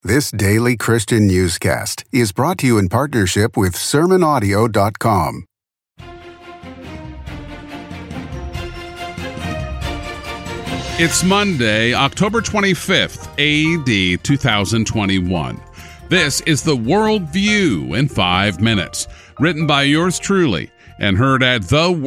This daily Christian newscast is brought to you in partnership with SermonAudio.com. It's Monday, October 25th, A.D. 2021. This is the World View in 5 minutes, written by yours truly and heard at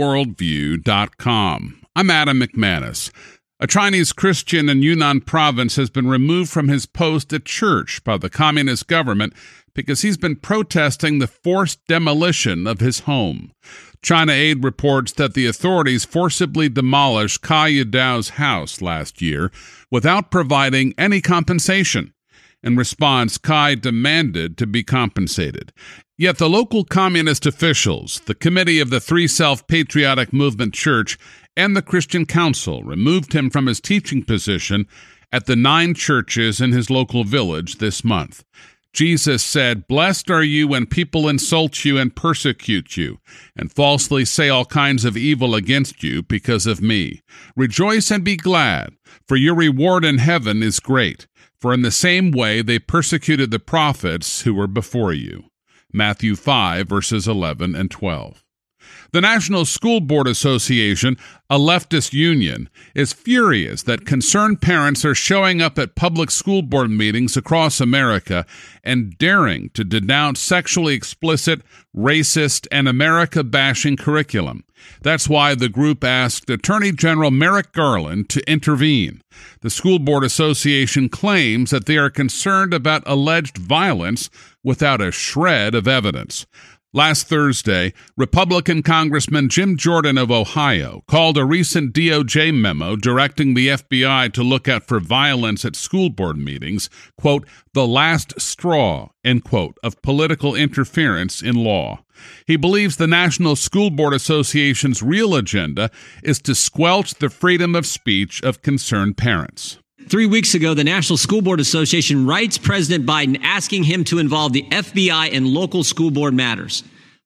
theworldview.com. I'm Adam McManus. A Chinese Christian in Yunnan province has been removed from his post at church by the communist government because he's been protesting the forced demolition of his home. China Aid reports that the authorities forcibly demolished Kai Yudao's house last year without providing any compensation. In response, Kai demanded to be compensated. Yet the local communist officials, the Committee of the Three Self-Patriotic Movement Church, and the Christian Council removed him from his teaching position at the 9 churches in his local village this month. Jesus said, "Blessed are you when people insult you and persecute you, and falsely say all kinds of evil against you because of me. Rejoice and be glad, for your reward in heaven is great. For in the same way they persecuted the prophets who were before you." Matthew 5, verses 11 and 12. The National School Board Association, a leftist union, is furious that concerned parents are showing up at public school board meetings across America and daring to denounce sexually explicit, racist, and America-bashing curriculum. That's why the group asked Attorney General Merrick Garland to intervene. The School Board Association claims that they are concerned about alleged violence without a shred of evidence. Last Thursday, Republican Congressman Jim Jordan of Ohio called a recent DOJ memo directing the FBI to look out for violence at school board meetings, quote, "the last straw," end quote, of political interference in law. He believes the National School Board Association's real agenda is to squelch the freedom of speech of concerned parents. 3 weeks ago, the National School Board Association writes President Biden asking him to involve the FBI in local school board matters.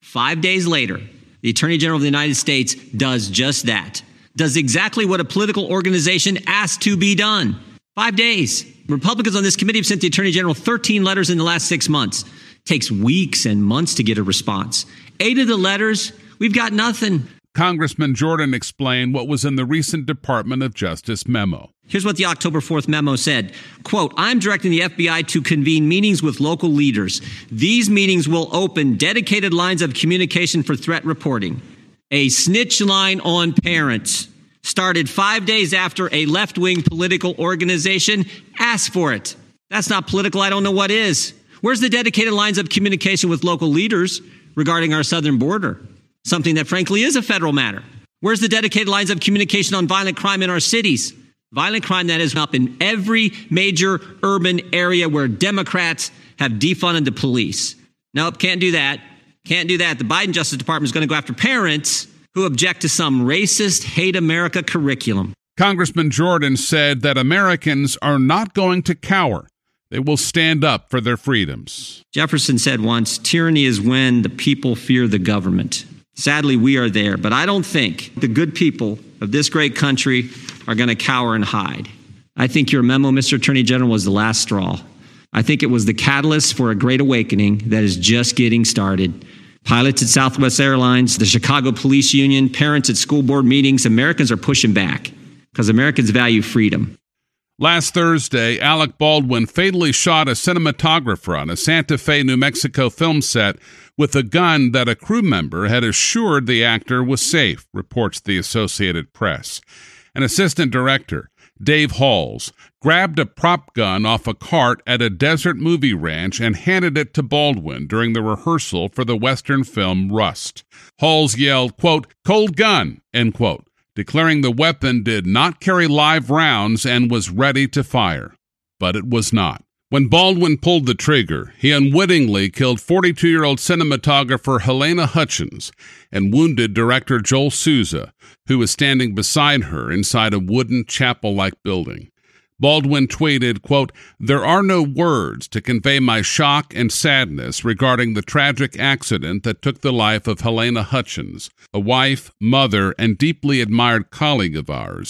5 days later, the Attorney General of the United States does just that. Does exactly what a political organization asked to be done. 5 days. Republicans on this committee have sent the Attorney General 13 letters in the last 6 months. Takes weeks and months to get a response. 8 of the letters, we've got nothing. Congressman Jordan explained what was in the recent Department of Justice memo. Here's what the October 4th memo said. Quote, "I'm directing the FBI to convene meetings with local leaders. These meetings will open dedicated lines of communication for threat reporting. A snitch line on parents started 5 days after a left-wing political organization asked for it." That's not political. I don't know what is. Where's the dedicated lines of communication with local leaders regarding our southern border? Something that, frankly, is a federal matter. Where's the dedicated lines of communication on violent crime in our cities? Violent crime that is up in every major urban area where Democrats have defunded the police. Nope, can't do that. Can't do that. The Biden Justice Department is going to go after parents who object to some racist, hate America curriculum. Congressman Jordan said that Americans are not going to cower. They will stand up for their freedoms. Jefferson said once, "Tyranny is when the people fear the government." Sadly, we are there, but I don't think the good people of this great country are going to cower and hide. I think your memo, Mr. Attorney General, was the last straw. I think it was the catalyst for a great awakening that is just getting started. Pilots at Southwest Airlines, the Chicago Police Union, parents at school board meetings, Americans are pushing back because Americans value freedom. Last Thursday, Alec Baldwin fatally shot a cinematographer on a Santa Fe, New Mexico film set with a gun that a crew member had assured the actor was safe, reports the Associated Press. An assistant director, Dave Halls, grabbed a prop gun off a cart at a desert movie ranch and handed it to Baldwin during the rehearsal for the Western film Rust. Halls yelled, quote, "Cold gun," end quote, declaring the weapon did not carry live rounds and was ready to fire. But it was not. When Baldwin pulled the trigger, he unwittingly killed 42-year-old cinematographer Helena Hutchins and wounded director Joel Souza, who was standing beside her inside a wooden chapel-like building. Baldwin tweeted, quote, "There are no words to convey my shock and sadness regarding the tragic accident that took the life of Helena Hutchins, a wife, mother, and deeply admired colleague of ours.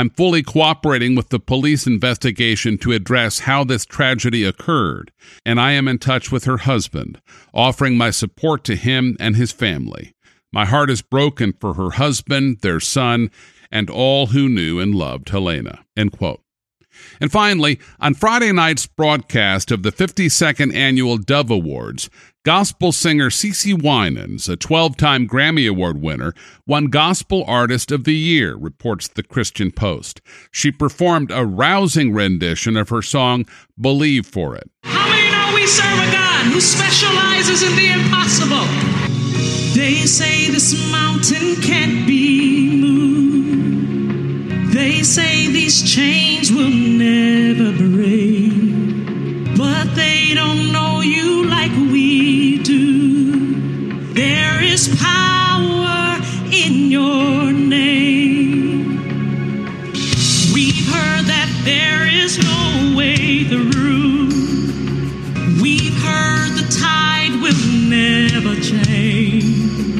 I'm fully cooperating with the police investigation to address how this tragedy occurred, and I am in touch with her husband, offering my support to him and his family. My heart is broken for her husband, their son, and all who knew and loved Helena." End quote. And finally, on Friday night's broadcast of the 52nd Annual Dove Awards, gospel singer CeCe Winans, a 12-time Grammy Award winner, won Gospel Artist of the Year, reports the Christian Post. She performed a rousing rendition of her song, "Believe for It." How many know we serve a God who specializes in the impossible? They say this mountain can't be moved. They say these chains will never break. But they don't know you like we do. There is power in your name. We've heard that there is no way through. We've heard the tide will never change.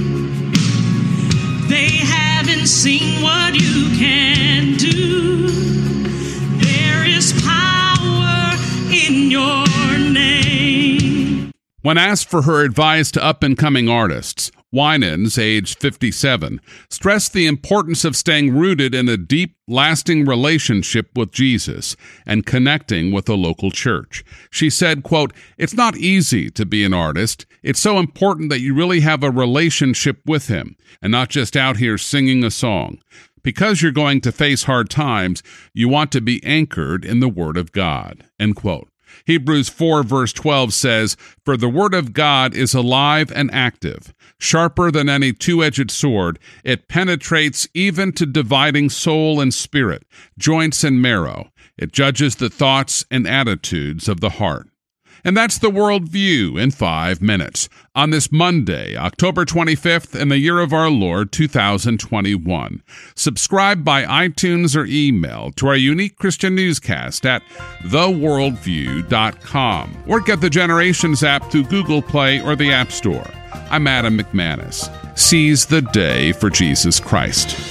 They haven't seen what you can do. There is power in your name. When asked for her advice to up-and-coming artists, Winans, age 57, stressed the importance of staying rooted in a deep, lasting relationship with Jesus and connecting with a local church. She said, quote, "It's not easy to be an artist. It's so important that you really have a relationship with him and not just out here singing a song. Because you're going to face hard times, you want to be anchored in the Word of God." End quote. Hebrews 4 verse 12 says, "For the Word of God is alive and active, sharper than any two-edged sword. It penetrates even to dividing soul and spirit, joints and marrow. It judges the thoughts and attitudes of the heart." And that's the World View in 5 minutes on this Monday, October 25th, in the year of our Lord, 2021. Subscribe by iTunes or email to our unique Christian newscast at theworldview.com or get the Generations app through Google Play or the App Store. I'm Adam McManus. Seize the day for Jesus Christ.